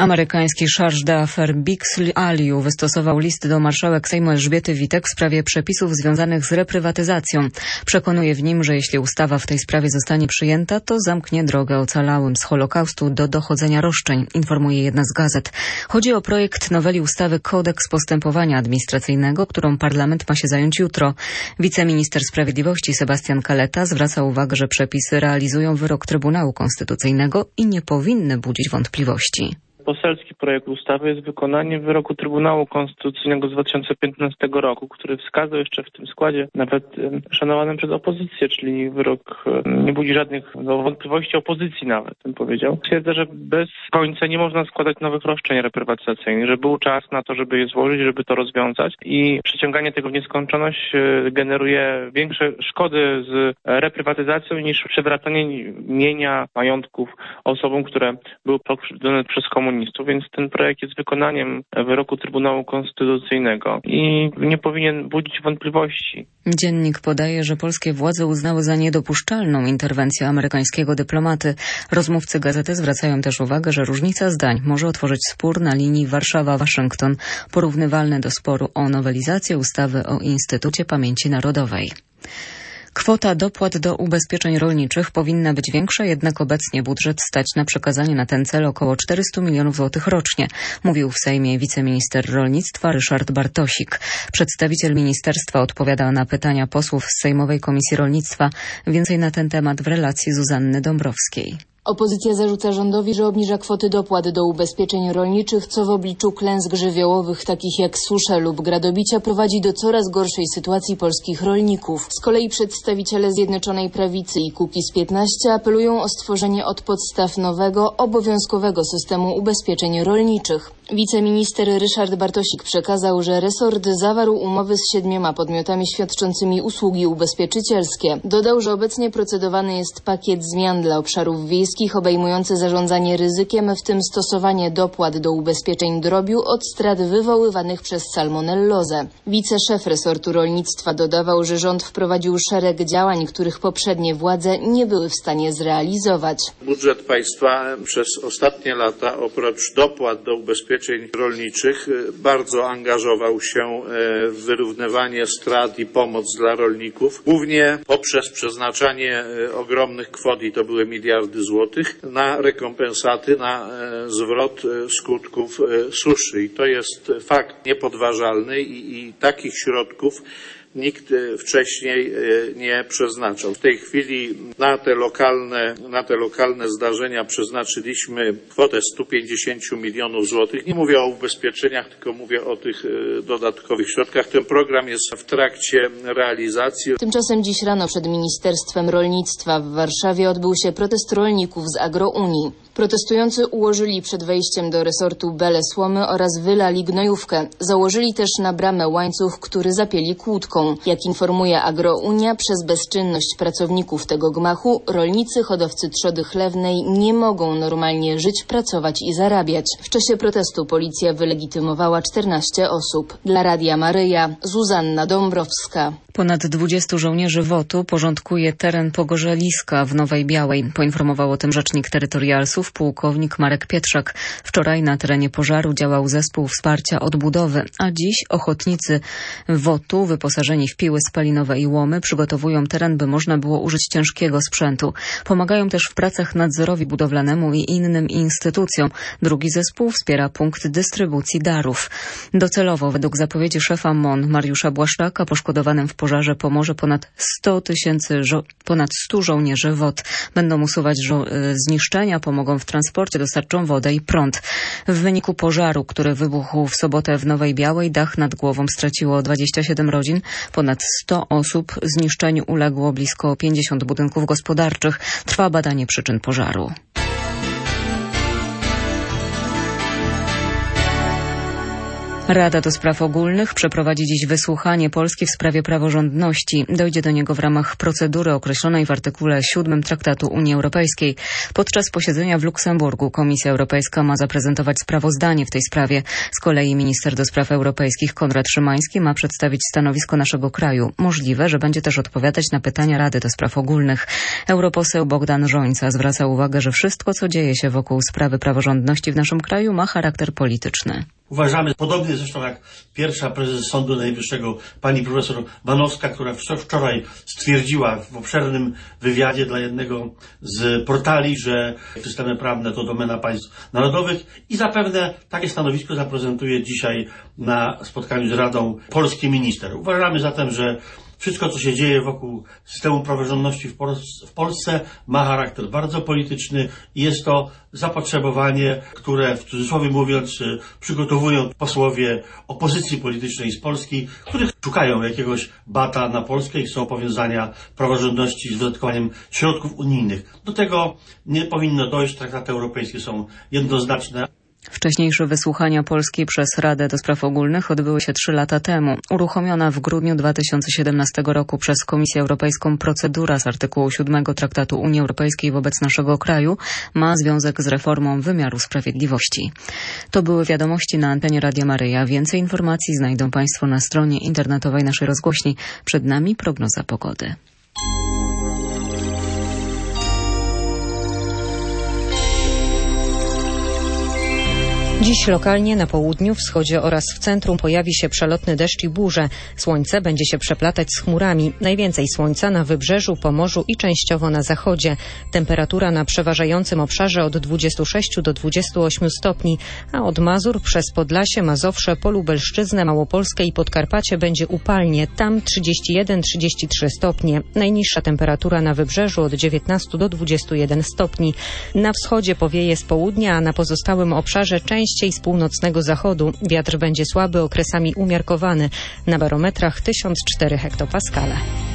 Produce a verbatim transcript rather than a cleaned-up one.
Amerykański charge d'affaires Bix Aliu wystosował list do marszałek Sejmu Elżbiety Witek w sprawie przepisów związanych z reprywatyzacją. Przekonuje w nim, że jeśli ustawa w tej sprawie zostanie przyjęta, to zamknie drogę ocalałym z Holokaustu do dochodzenia roszczeń, informuje jedna z gazet. Chodzi o projekt noweli ustawy Kodeks Postępowania Administracyjnego, którą parlament ma się zająć jutro. Wiceminister Sprawiedliwości Sebastian Kaleta zwraca uwagę, że przepisy realizują wyrok Trybunału Konstytucyjnego i nie powinny budzić wątpliwości. Poselski projekt ustawy jest wykonaniem wyroku Trybunału Konstytucyjnego z dwa tysiące piętnastego roku, który wskazał jeszcze w tym składzie, nawet szanowanym przez opozycję, czyli wyrok nie budzi żadnych no, wątpliwości opozycji nawet, bym powiedział. Twierdzę, że bez końca nie można składać nowych roszczeń reprywatyzacyjnych, że był czas na to, żeby je złożyć, żeby to rozwiązać i przeciąganie tego w nieskończoność generuje większe szkody z reprywatyzacją niż przewracanie mienia, majątków osobom, które były pokrzywdzone przez komunistów. Więc ten projekt jest wykonaniem wyroku Trybunału Konstytucyjnego i nie powinien budzić wątpliwości. Dziennik podaje, że polskie władze uznały za niedopuszczalną interwencję amerykańskiego dyplomaty. Rozmówcy gazety zwracają też uwagę, że różnica zdań może otworzyć spór na linii Warszawa-Waszyngton, porównywalny do sporu o nowelizację ustawy o Instytucie Pamięci Narodowej. Kwota dopłat do ubezpieczeń rolniczych powinna być większa, jednak obecnie budżet stać na przekazanie na ten cel około czterysta milionów złotych rocznie, mówił w Sejmie wiceminister rolnictwa Ryszard Bartosik. Przedstawiciel ministerstwa odpowiada na pytania posłów z Sejmowej Komisji Rolnictwa. Więcej na ten temat w relacji Zuzanny Dąbrowskiej. Opozycja zarzuca rządowi, że obniża kwoty dopłat do ubezpieczeń rolniczych, co w obliczu klęsk żywiołowych takich jak susza lub gradobicia prowadzi do coraz gorszej sytuacji polskich rolników. Z kolei przedstawiciele Zjednoczonej Prawicy i Kukiz piętnaście apelują o stworzenie od podstaw nowego, obowiązkowego systemu ubezpieczeń rolniczych. Wiceminister Ryszard Bartosik przekazał, że resort zawarł umowy z siedmioma podmiotami świadczącymi usługi ubezpieczycielskie. Dodał, że obecnie procedowany jest pakiet zmian dla obszarów wiejskich obejmujący zarządzanie ryzykiem, w tym stosowanie dopłat do ubezpieczeń drobiu od strat wywoływanych przez salmonellozę. Wiceszef resortu rolnictwa dodawał, że rząd wprowadził szereg działań, których poprzednie władze nie były w stanie zrealizować. Budżet państwa przez ostatnie lata oprócz dopłat do ubezpieczeń rolniczych bardzo angażował się w wyrównywanie strat i pomoc dla rolników, głównie poprzez przeznaczanie ogromnych kwot, i to były miliardy złotych, na rekompensaty, na zwrot skutków suszy. I to jest fakt niepodważalny i, i takich środków nikt wcześniej nie przeznaczał. W tej chwili na te lokalne, na te lokalne zdarzenia przeznaczyliśmy kwotę stu pięćdziesięciu milionów złotych. Nie mówię o ubezpieczeniach, tylko mówię o tych dodatkowych środkach. Ten program jest w trakcie realizacji. Tymczasem dziś rano przed Ministerstwem Rolnictwa w Warszawie odbył się protest rolników z Agrounii. Protestujący ułożyli przed wejściem do resortu bele słomy oraz wylali gnojówkę. Założyli też na bramę łańcuch, który zapięli kłódką. Jak informuje Agrounia, przez bezczynność pracowników tego gmachu rolnicy, hodowcy trzody chlewnej nie mogą normalnie żyć, pracować i zarabiać. W czasie protestu policja wylegitymowała czternaście osób. Dla Radia Maryja, Zuzanna Dąbrowska. Ponad dwudziestu żołnierzy wotu porządkuje teren Pogorzeliska w Nowej Białej. Poinformował o tym rzecznik terytorialsów pułkownik Marek Pietrzak. Wczoraj na terenie pożaru działał zespół wsparcia odbudowy, a dziś ochotnicy wotu wyposażeni w piły spalinowe i łomy przygotowują teren, by można było użyć ciężkiego sprzętu. Pomagają też w pracach nadzorowi budowlanemu i innym instytucjom. Drugi zespół wspiera punkt dystrybucji darów. Docelowo, według zapowiedzi szefa M O N Mariusza Błaszczaka, poszkodowanym w pożarze pomoże ponad sto tysięcy, żo- ponad stu żołnierzy W O T. Będą usuwać żo- zniszczenia, pomogą w transporcie, dostarczą wodę i prąd. W wyniku pożaru, który wybuchł w sobotę w Nowej Białej, dach nad głową straciło dwadzieścia siedem rodzin, ponad sto osób, zniszczeniu uległo blisko pięćdziesiąt budynków gospodarczych. Trwa badanie przyczyn pożaru. Rada do Spraw Ogólnych przeprowadzi dziś wysłuchanie Polski w sprawie praworządności. Dojdzie do niego w ramach procedury określonej w artykule siódmym Traktatu Unii Europejskiej. Podczas posiedzenia w Luksemburgu Komisja Europejska ma zaprezentować sprawozdanie w tej sprawie. Z kolei minister do spraw europejskich Konrad Szymański ma przedstawić stanowisko naszego kraju. Możliwe, że będzie też odpowiadać na pytania Rady do Spraw Ogólnych. Europoseł Bogdan Rzońca zwraca uwagę, że wszystko, co dzieje się wokół sprawy praworządności w naszym kraju, ma charakter polityczny. Uważamy, podobnie zresztą jak pierwsza prezes Sądu Najwyższego, pani profesor Banowska, która wczoraj stwierdziła w obszernym wywiadzie dla jednego z portali, że systemy prawne to domena państw narodowych i zapewne takie stanowisko zaprezentuje dzisiaj na spotkaniu z Radą polski minister. Uważamy zatem, że wszystko, co się dzieje wokół systemu praworządności w, Pol- w Polsce ma charakter bardzo polityczny i jest to zapotrzebowanie, które w cudzysłowie mówiąc przygotowują posłowie opozycji politycznej z Polski, których szukają jakiegoś bata na Polskę i chcą powiązania praworządności z wydatkowaniem środków unijnych. Do tego nie powinno dojść, traktaty europejskie są jednoznaczne. Wcześniejsze wysłuchania Polski przez Radę do Spraw Ogólnych odbyły się trzy lata temu. Uruchomiona w grudniu dwa tysiące siedemnastego roku przez Komisję Europejską procedura z artykułu siódmego Traktatu Unii Europejskiej wobec naszego kraju ma związek z reformą wymiaru sprawiedliwości. To były wiadomości na antenie Radia Maryja. Więcej informacji znajdą Państwo na stronie internetowej naszej rozgłośni. Przed nami prognoza pogody. Dziś lokalnie na południu, wschodzie oraz w centrum pojawi się przelotny deszcz i burze. Słońce będzie się przeplatać z chmurami. Najwięcej słońca na wybrzeżu, Pomorzu i częściowo na zachodzie. Temperatura na przeważającym obszarze od dwudziestu sześciu do dwudziestu ośmiu stopni, a od Mazur przez Podlasie, Mazowsze, Polubelszczyznę, Małopolskę i Podkarpacie będzie upalnie. Tam trzydzieści jeden do trzydziestu trzech stopni. Najniższa temperatura na wybrzeżu od dziewiętnastu do dwudziestu jeden stopni. Na wschodzie powieje z południa, a na pozostałym obszarze częściej z północnego zachodu. Wiatr będzie słaby, okresami umiarkowany. Na barometrach tysiąc cztery hektopaskale.